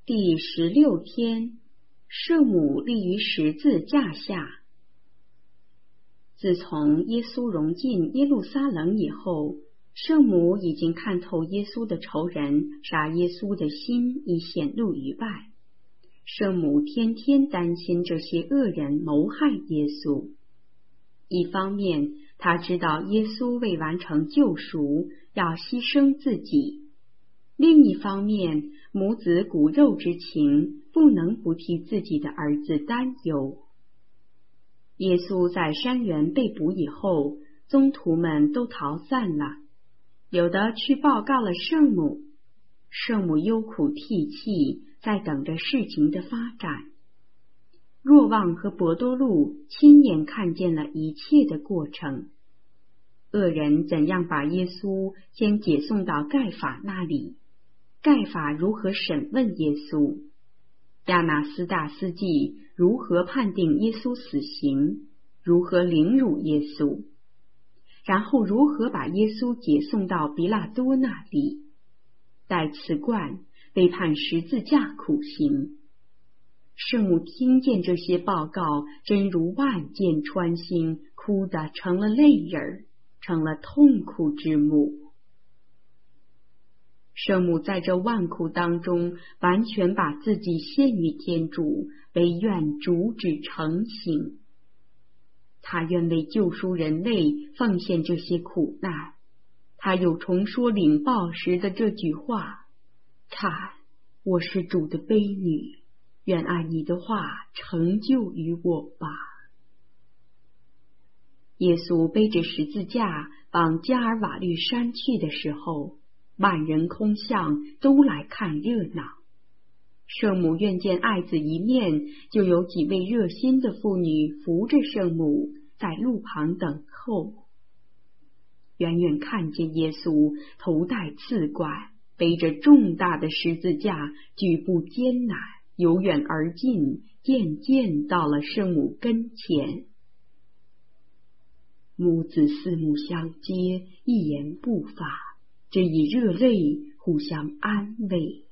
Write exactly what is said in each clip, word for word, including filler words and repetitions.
第十六天，圣母立于十字架下。自从耶稣融进耶路撒冷以后，圣母已经看透耶稣的仇人杀耶稣的心已显露于外。圣母天天担心这些恶人谋害耶稣。一方面，她知道耶稣为完成救赎要牺牲自己；另一方面，母子骨肉之情不能不替自己的儿子担忧。耶稣在山园被捕以后，宗徒们都逃散了，有的去报告了圣母。圣母忧苦涕泣，在等着事情的发展。若望和伯多禄亲眼看见了一切的过程，恶人怎样把耶稣先解送到盖法那里，盖法如何审问耶稣，亚那斯大司祭如何判定耶稣死刑，如何凌辱耶稣，然后如何把耶稣解送到比拉多那里，戴刺冠，被判十字架苦刑。圣母听见这些报告，真如万箭穿心，哭得成了泪人，成了痛苦之母。圣母在这万苦当中，完全把自己献于天主，悲愿主旨成行。她愿为救赎人类奉献这些苦难。她又重说领报时的这句话：看，我是主的悲女，愿按你的话成就于我吧。耶稣背着十字架往加尔瓦略山去的时候，万人空巷都来看热闹。圣母愿见爱子一面，就有几位热心的妇女扶着圣母在路旁等候。远远看见耶稣头戴刺冠，背着重大的十字架，举步艰难，由远而近，渐渐到了圣母跟前。母子四目相接，一言不发，只以热泪互相安慰。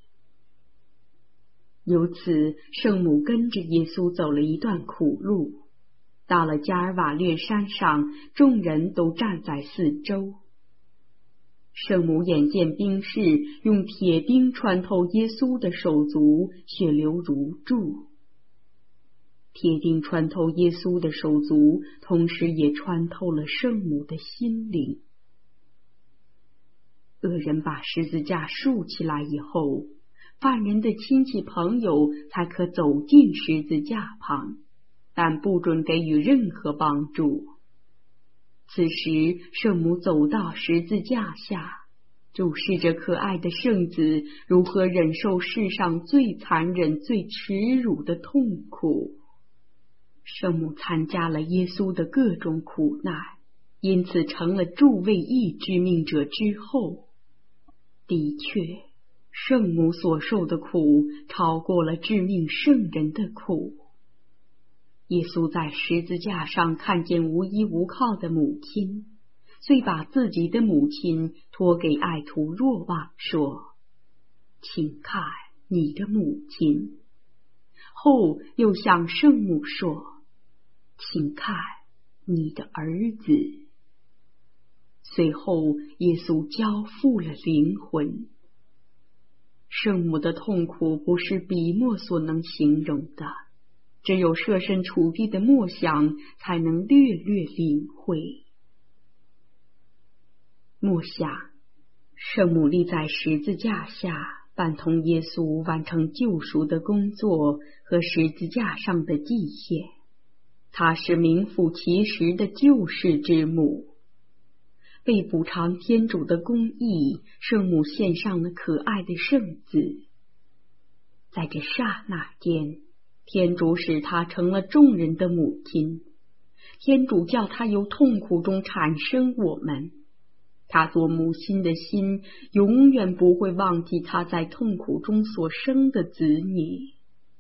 由此，圣母跟着耶稣走了一段苦路。到了加尔瓦略山上，众人都站在四周。圣母眼见兵士用铁钉穿透耶稣的手足，血流如注。铁钉穿透耶稣的手足，同时也穿透了圣母的心灵。恶人把十字架竖起来以后，犯人的亲戚朋友才可走进十字架旁，但不准给予任何帮助。此时，圣母走到十字架下，注视着可爱的圣子如何忍受世上最残忍、最耻辱的痛苦。圣母参加了耶稣的各种苦难，因此成了助为义之命者之后。的确，圣母所受的苦超过了致命圣人的苦。耶稣在十字架上看见无依无靠的母亲，遂把自己的母亲托给爱徒若望，说：请看你的母亲。后又向圣母说：请看你的儿子。随后耶稣交付了灵魂。圣母的痛苦不是笔墨所能形容的，只有设身处地的默想才能略略领会。默想，圣母立在十字架下，伴同耶稣完成救赎的工作和十字架上的祭献。她是名副其实的救世之母。为补偿天主的公义，圣母献上了可爱的圣子。在这刹那间，天主使她成了众人的母亲。天主叫她由痛苦中产生我们。她做母亲的心永远不会忘记她在痛苦中所生的子女。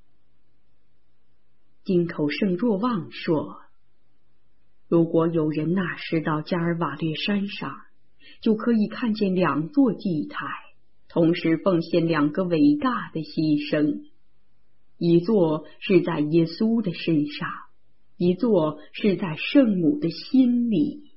金口圣若望说：如果有人那时到加尔瓦略山上，就可以看见两座祭台， 同时奉献两个伟大的牺牲，一座是在耶稣的身上，一座是在圣母的心里。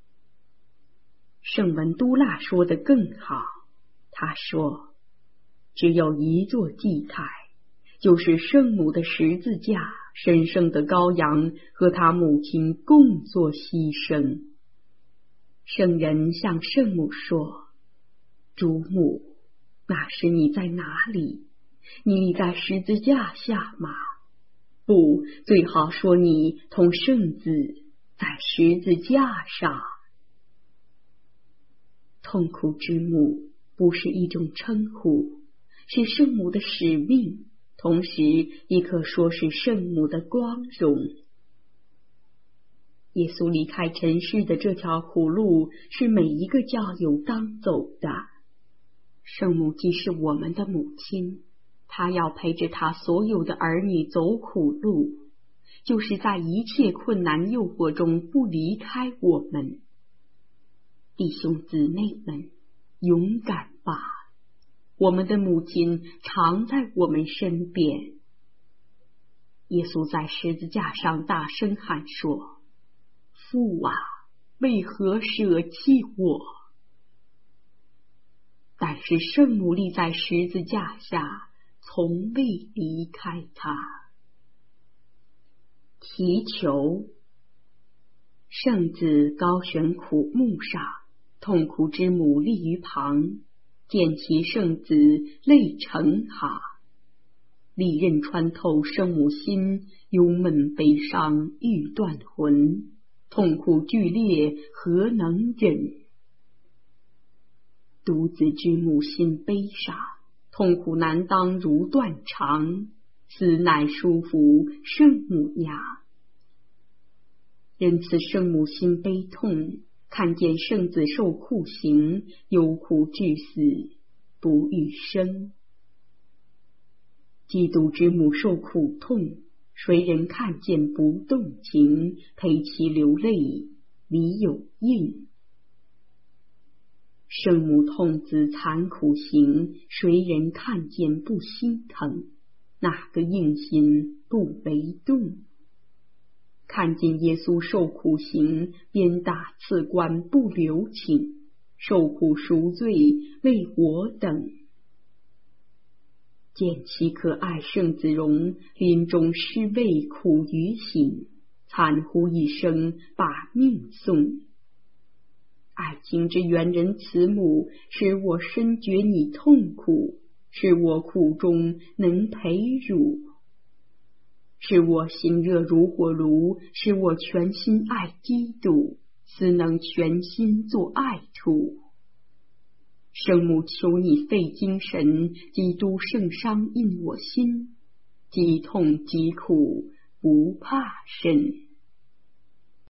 圣文都腊说得更好，他说，只有一座祭台，就是圣母的十字架，神圣的羔羊和他母亲共作牺牲。圣人向圣母说，主母，那时你在哪里？你在十字架下吗？不，最好说你同圣子在十字架上。痛苦之母不是一种称呼，是圣母的使命，同时也可说是圣母的光荣。耶稣离开尘世的这条苦路是每一个教友当走的。圣母既是我们的母亲，她要陪着她所有的儿女走苦路，就是在一切困难诱惑中不离开我们。弟兄姊妹们，勇敢吧！我们的母亲常在我们身边。耶稣在十字架上大声喊说，父啊，为何舍弃我？但是圣母立在十字架下，从未离开他。祈求。圣子高悬苦木上，痛苦之母立于旁，见其圣子泪成哈。利刃穿透圣母心，忧闷悲伤欲断魂，痛苦剧烈何能忍？独子之母心悲伤，痛苦难当如断肠，此乃舒服圣母呀。仁慈圣母心悲痛，看见圣子受酷刑，忧苦致死，不欲生。基督之母受苦痛，谁人看见不动情，陪其流泪，理有应。圣母痛子惨苦刑，谁人看见不心疼，哪个硬心不为动？看见耶稣受苦刑，鞭打刺冠不留情，受苦赎罪为我等。见其可爱圣子容，临终施为苦于心，惨呼一声把命送。爱情之原人慈母，使我深觉你痛苦，使我苦中能陪乳，使我心热如火炉，使我全心爱基督，此能全心做爱徒。圣母求你费精神，基督圣伤印我心，既痛既苦不怕甚。